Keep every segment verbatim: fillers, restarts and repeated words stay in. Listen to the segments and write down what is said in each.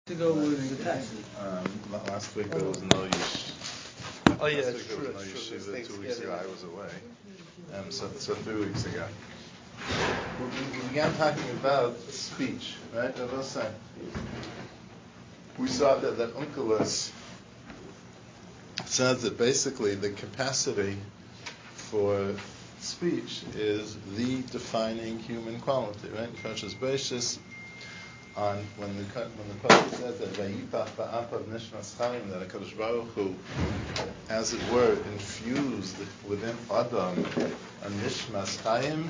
To go with the text. Um, last week there was no yish. Oh yeah, last week true, there was no true. yeshiva. Two weeks ago I was away. Um, so, so three weeks ago. We, we began talking about speech, right? I was saying. We saw that that Onkelos says that basically the capacity for speech is the defining human quality, right? Parshas Bereishis, on when the when the Pasuk says that Vayipach ba'apav nishmas chayim, that HaKadosh Baruch Hu, as it were, infused within Adam a nishmas chayim,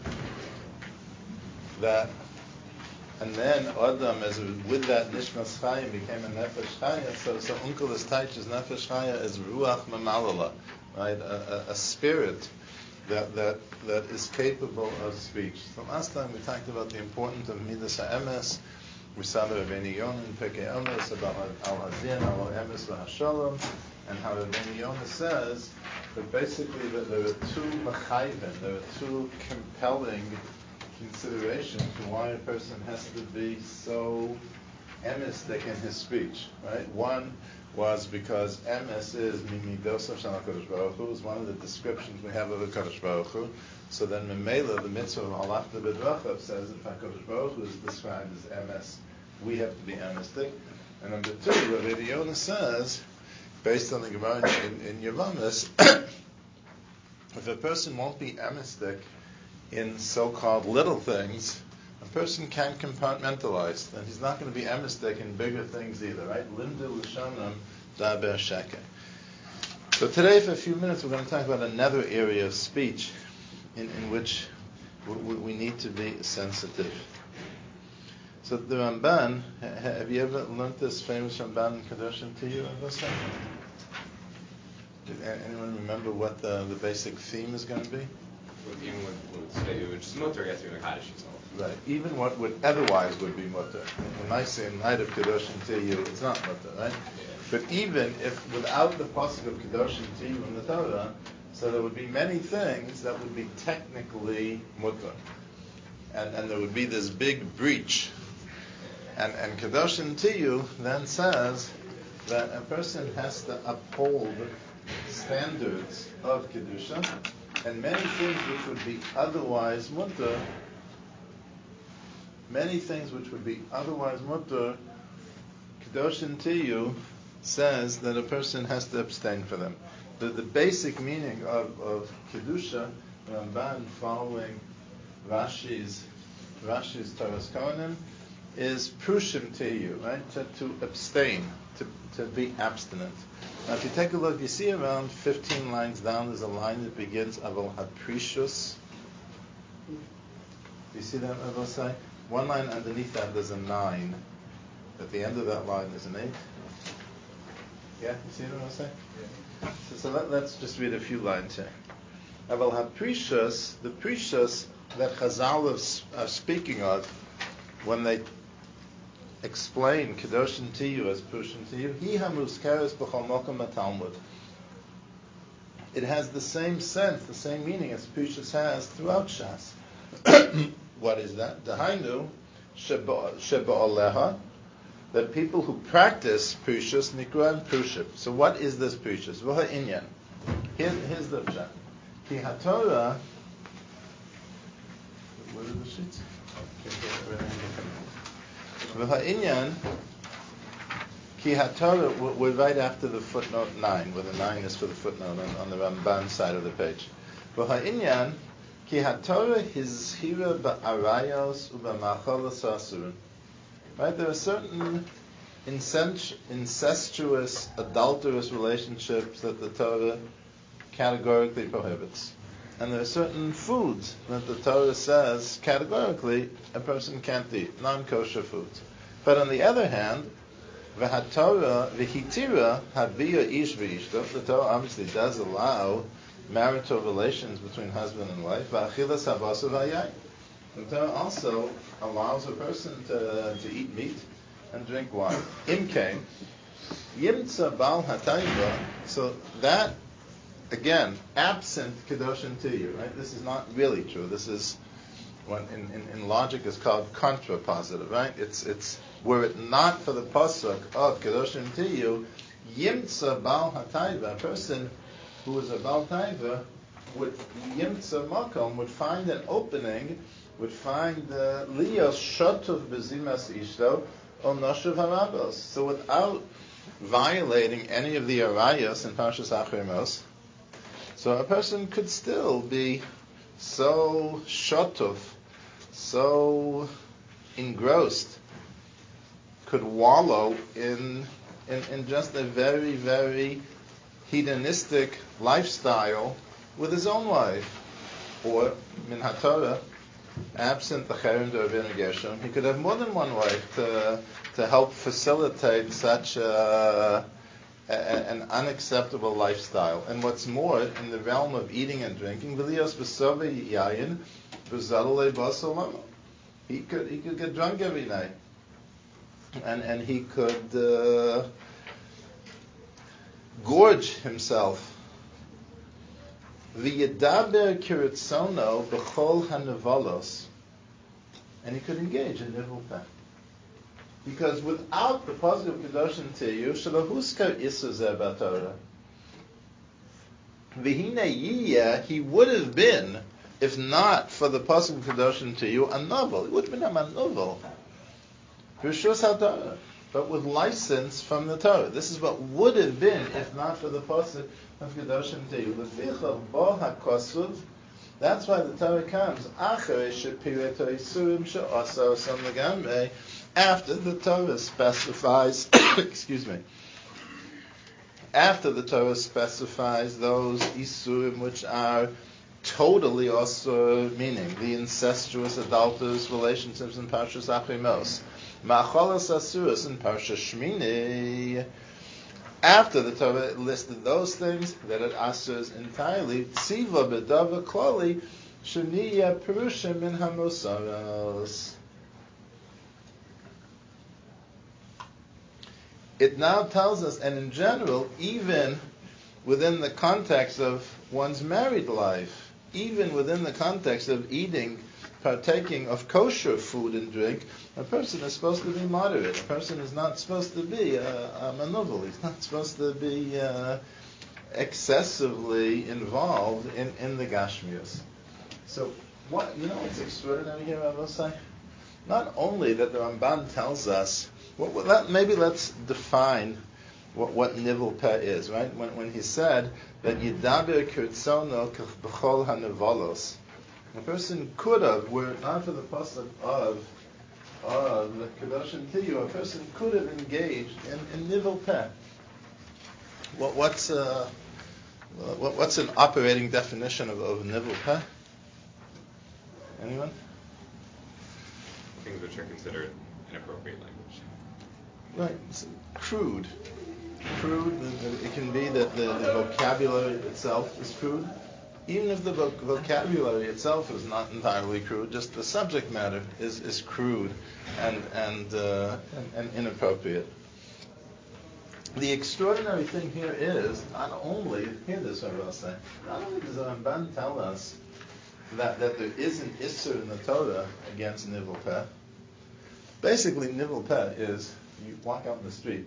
that and then Adam, as it, with that nishmas chayim, became a nefesh chaya. So so Onkelos teaches nefesh chaya as ruach mamalala, right? A, a, a spirit that that that is capable of speech. So last time we talked about the importance of midas ha'emes. We saw the Rabbeinu Yonah in Pirkei Amos about al hazin, al emes v'hashalom, and how Rabbeinu Yonah says that basically that there are two machayven, there are two compelling considerations for why a person has to be so emistic in his speech. Right? One was because emes is mimidosav shel HaKadosh Baruch Hu, is one of the descriptions we have of HaKadosh Baruch Hu. So then Memela, the mitzvah of halachta b'drachav, says that HaKadosh Baruch Hu is described as emes, we have to be emistic. And number two, Rabbeinu Yonah says, based on the Gemara in, in Yevamos, if a person won't be emistic in so-called little things, a person can't compartmentalize. Then he's not going to be emistic in bigger things either, right? Limdu l'shanam daber sheke. So today, for a few minutes, we're going to talk about another area of speech in, in which we, we need to be sensitive. So the Ramban, have you ever learned this famous Ramban in Kedoshim to you? Did anyone remember what the, the basic theme is going to be? Even what would say, which is mutter, gets you in Kaddish itself. Right. Even what would otherwise would be mutter. When I say in light of Kedoshim to you, it's not mutter, right? Yeah. But even if without the pasuk of Kedoshim to you in the Torah, so there would be many things that would be technically mutter, and and there would be this big breach. And and Kedoshim to you then says that a person has to uphold standards of kedusha, and many things which would be otherwise mutter. Many things which would be otherwise mutter, Kedoshim to you says that a person has to abstain from them. The, the basic meaning of, of Kedusha, Ramban following Rashi's Rashi's Toras Kohanim, is prushim to you, right? To, to abstain, to, to be abstinent. Now if you take a look, you see around fifteen lines down, there's a line that begins Aval Haprishus. Do you see that, Aval say? One line underneath that, there's a nine. At the end of that line, there's an eight. Yeah, you see what I'm saying? Yeah. So, so let, let's just read a few lines here. Aval haprishus, the prishus that Chazal are speaking of when they explain Kedoshim to you as Prushim to you, hi hamuzkeres b'chol mokom haTalmud. It has the same sense, the same meaning as prishus has throughout Shas. What is that? Dahainu sheba'aleha, that people who practice Prushus nikran Prushim. So what is this Prushus? V'ha inyan. Here, here's the pshat. Ki haTorah. What are the sheets? V'ha inyan. Ki haTorah. We're right after the footnote nine, where the nine is for the footnote on, on the Ramban side of the page. V'ha inyan. Ki haTorah hizhira ba'arayos u'ba'macholos asurim. Right, there are certain incest- incestuous, adulterous relationships that the Torah categorically prohibits, and there are certain foods that the Torah says categorically a person can't eat, non-kosher foods. But on the other hand, v'haTorah v'hitira havia ish v'ishto, the Torah obviously does allow marital relations between husband and wife. V'achilas habasar v'hayayin. The Torah also allows a person to to eat meat and drink wine. Imkein yimtza bal hatayva. So that again, absent Kedoshim to you, right? This is not really true. This is when in, in, in logic is called contrapositive, right? It's it's were it not for the pasuk of Kedoshim Tiyu, Yimtza Bal HaTaiva, a person who is a Bal Taiva would Yimtza Makom would find an opening, would find Liyos Shotuv Bezimas Ishto or Noshav Harabos. So without violating any of the arayos in Parshas Achrimos, so a person could still be so shotuv, so engrossed, could wallow in, in in just a very, very hedonistic lifestyle with his own wife. Or, min haTorah, absent the Cherem D'Ravina Gershom, he could have more than one wife to, to help facilitate such a, a, an unacceptable lifestyle. And what's more, in the realm of eating and drinking, V'lios b'sove yayin v'zadolei b'asolamo. He could he could get drunk every night, and and he could uh, gorge himself. V'yedaber kiritzono b'chol hanevalos, and he could engage in nivul peh. Because without the positive Kedoshim Tiyu, shalahuskar isu zeh b'Torah. V'hine yiyeh, he would have been, if not for the positive Kedoshim Tiyu, a novel. It would have been a novel. Rishus HaTorah, but with license from the Torah. This is what would have been if not for the positive of Kedoshim Tiyu. L'ficha bo hakosuv. That's why the Torah comes acharei shepireto isurim she'asa osam legamrei. After the Torah specifies, excuse me, after the Torah specifies those isurim which are totally also, meaning the incestuous, adulterous relationships in Parshas Achrimos, ma'acholas asuras in Parshas Shmini. After the Torah listed those things that it asurs entirely, tziva b'dava kloli sheniya perusha min hamosaros. It now tells us, and in general, even within the context of one's married life, even within the context of eating, partaking of kosher food and drink, a person is supposed to be moderate. A person is not supposed to be a, a manuvel. He's not supposed to be uh, excessively involved in, in the Gashmias. So, what you know what's extraordinary here, I will say? Not only that the Ramban tells us, well, well, let, maybe let's define what, what nivul peh is, right? When, when he said that yidaber kirtzono b'chol hanevalos, a person could have, were it not for the pasuk of of the Kedoshim Tiyu, a person could have engaged in, in nivul peh. What, what's uh, what, what's an operating definition of, of nivul peh? Anyone? Things which are considered inappropriate language. Right, it's crude. Crude, it can be that the, the vocabulary itself is crude. Even if the voc- vocabulary itself is not entirely crude, just the subject matter is, is crude and and, uh, and and inappropriate. The extraordinary thing here is not only, hear this what I'll say, not only does the Ramban tell us that, that there is an issur in the Torah against nivul peh. Basically, nivul peh is you walk out in the street,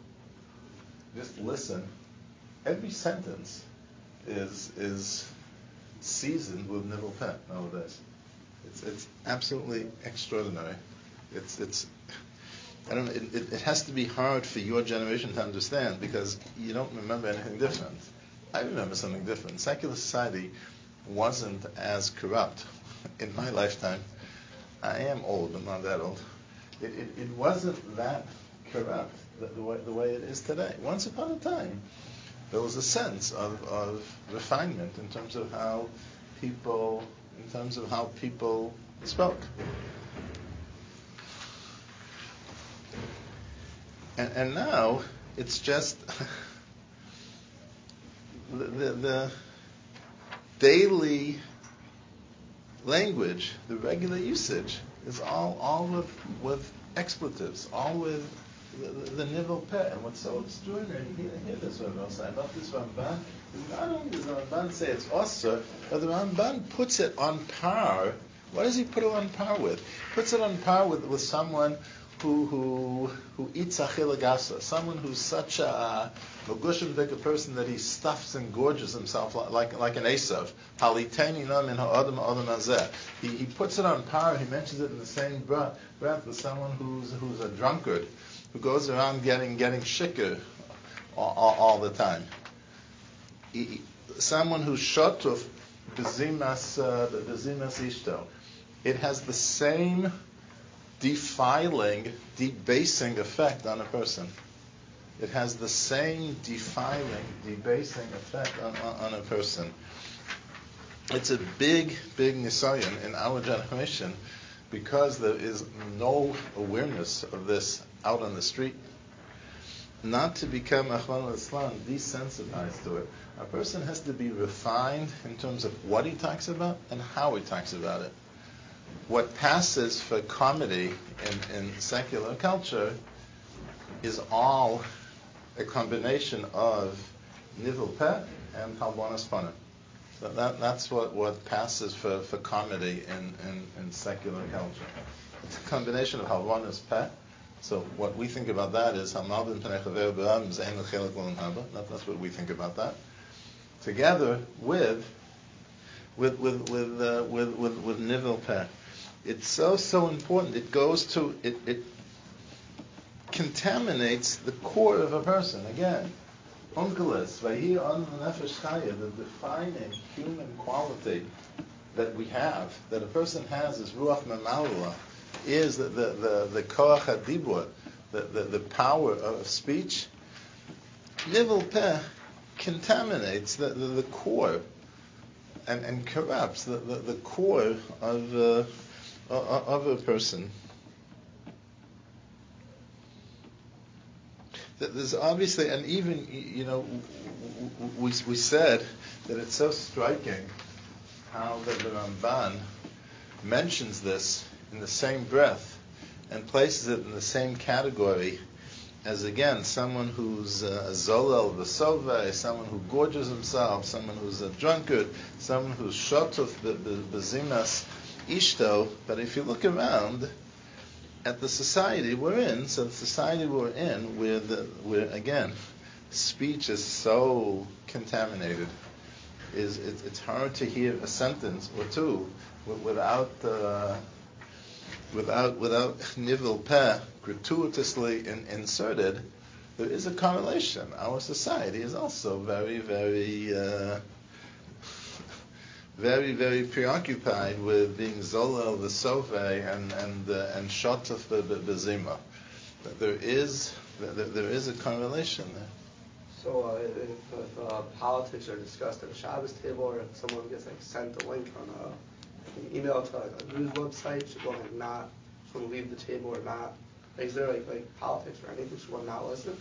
just listen. Every sentence is is seasoned with nivul peh nowadays. It's it's absolutely extraordinary. It's it's I don't know. It, it, it has to be hard for your generation to understand because you don't remember anything different. I remember something different. Secular society wasn't as corrupt in my lifetime. I am old, but not that old. It, it, it wasn't that corrupt the, the, way, the way it is today. Once upon a time, there was a sense of, of refinement in terms of how people, in terms of how people spoke. And, and now it's just the, the, the daily language, the regular usage is all all with with expletives, all with the, the, the nivul peh. And what's so extraordinary, hear, hear this what I'll say about this Ramban, is not only does the Ramban say it's osur, but the Ramban puts it on par What does he put it on par with? He puts it on par with, with someone who who who eats achila gasa, someone who's such a magushim big a person that he stuffs and gorges himself like like, like an Esav. Haliteni nam in ha'adam ha'adam hazeh. He he puts it on par. He mentions it in the same breath, breath with someone who's who's a drunkard, who goes around getting getting shikr all, all, all the time. He, someone who's shotuf bezimas uh, bezimas ishto. It has the same defiling, debasing effect on a person. It has the same defiling, debasing effect on, on, on a person. It's a big, big nisayon in our generation because there is no awareness of this out on the street. Not to become Ahvan al-Islam, desensitized to it. A person has to be refined in terms of what he talks about and how he talks about it. What passes for comedy in, in secular culture is all a combination of nivel peh and halbonas panim. So that, that's what, what passes for, for comedy in, in, in secular culture. It's a combination of halbonas peh. So what we think about that is hamal ben pnei chaver b'am zein l'chelik l'olam haba. That's what we think about that. Together with with with with uh, with with, with nivel peh. It's so, so important. It goes to, it, it contaminates the core of a person. Again, unkeles, vahi an nefesh chaya, the defining human quality that we have, that a person has is ruach memalula, is the, the, the, the koach hadibur, the, the, the power of speech. Nivel peh contaminates the, the, the core and, and corrupts the, the, the core of uh, of a person. There's obviously, and even, you know, we we said that it's so striking how the, the Ramban mentions this in the same breath and places it in the same category as, again, someone who's a zolel v'soveh, someone who gorges himself, someone who's a drunkard, someone who's shotuf bezimas ishto. But if you look around at the society we're in, so the society we're in, where the where again speech is so contaminated, is it, it's hard to hear a sentence or two without uh, without without nivel peh gratuitously in, inserted. There is a correlation. Our society is also very very. Uh, Very, very preoccupied with being zolel v'sofei and and uh, and shotaf bezima. There is there, there is a correlation there. So uh, if, if uh, politics are discussed at a Shabbos table, or if someone gets like sent a link on a, an email to like, a news website, should one like not should one leave the table or not? Like, is there like like politics or anything? Should one not listen?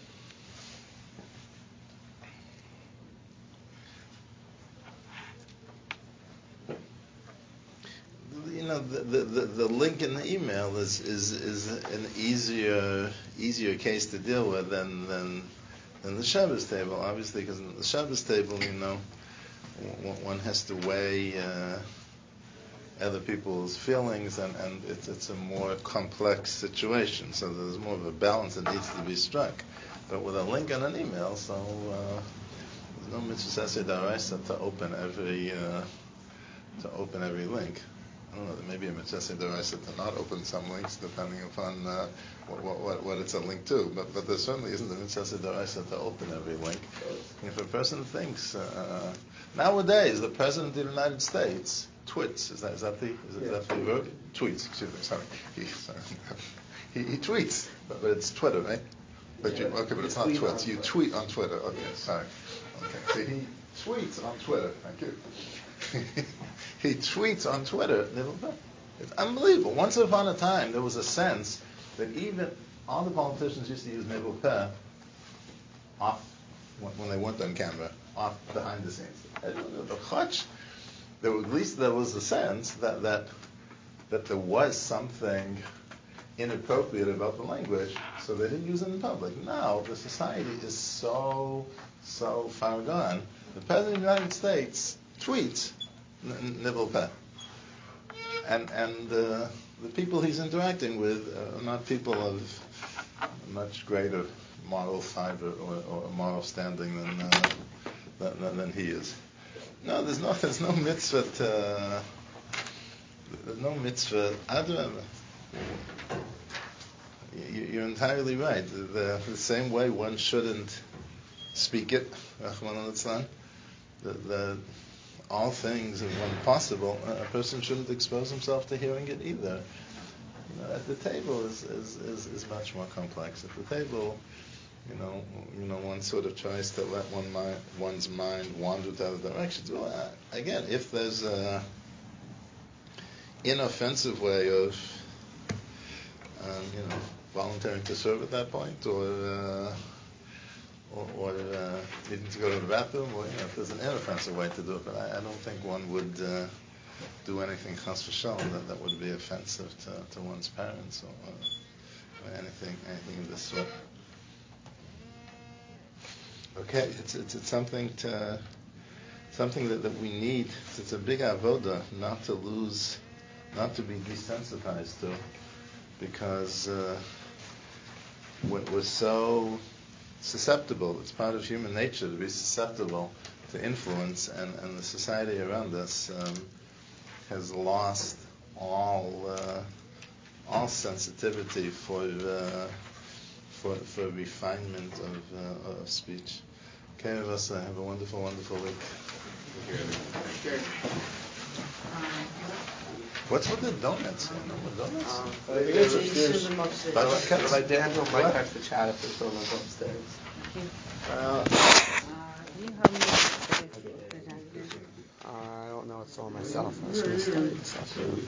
You know, the, the, the, the link in the email is, is, is an easier easier case to deal with than than, than the Shabbos table, obviously, because in the Shabbos table, you know, one has to weigh uh, other people's feelings, and, and it's, it's a more complex situation, so there's more of a balance that needs to be struck. But with a link on an email, so uh, there's no mitzvah saseh daraisa to open every uh, to open every link. I don't know, there may be a mitzvah deraisa to not open some links depending upon uh, what, what, what it's a link to, but but there certainly isn't a mitzvah deraisa to open every link. If a person thinks, uh, nowadays the President of the United States twits, is that, is that the, is yeah, that the verb? Tweets, excuse me, sorry. He, sorry. he, he tweets, but, but it's Twitter, right? But yeah, you, okay, but it's not tweets. You tweet on Twitter. Okay, yes. Sorry. Okay, so he tweets on Twitter. Thank you. He tweets on Twitter. It's unbelievable. Once upon a time, there was a sense that even all the politicians used to use nivel peh off when they weren't on camera, off behind the scenes. The chutz, there was, at least there was a sense that that that there was something inappropriate about the language, so they didn't use it in public. Now the society is so so far gone. The President of the United States tweets nivel peh. and and uh, the people he's interacting with are not people of much greater moral fiber or, or moral standing than, uh, than than he is. No, there's no there's no mitzvah. To, there's no mitzvah. Adrab. You're entirely right. The, the same way one shouldn't speak it, the, the, all things, when possible, a person shouldn't expose himself to hearing it either. You know, at the table is, is, is, is much more complex. At the table, you know, you know, one sort of tries to let one mind, one's mind wander to other directions. Well, uh, again, if there's a inoffensive way of, um, you know, volunteering to serve at that point, or uh, or, or uh, needing to go to the bathroom, or you know, if there's an inoffensive way to do it, but I, I don't think one would uh, do anything chas v'shalom that, that would be offensive to, to one's parents or, or anything anything of this sort. Okay, it's it's, it's something to something that, that we need. It's a big avoda not to lose, not to be desensitized to, because uh, we're, we're so susceptible. It's part of human nature to be susceptible to influence, and, and the society around us um, has lost all uh, all sensitivity for uh, for for refinement of uh, of speech. Okay, Vasa, have a wonderful, wonderful week. What's with the donuts? You know, the donuts? Um, I think it's upstairs. By the cats? By Daniel might catch the chat if there's donuts upstairs. Uh, I don't know. It's all myself. I was going to study this afternoon.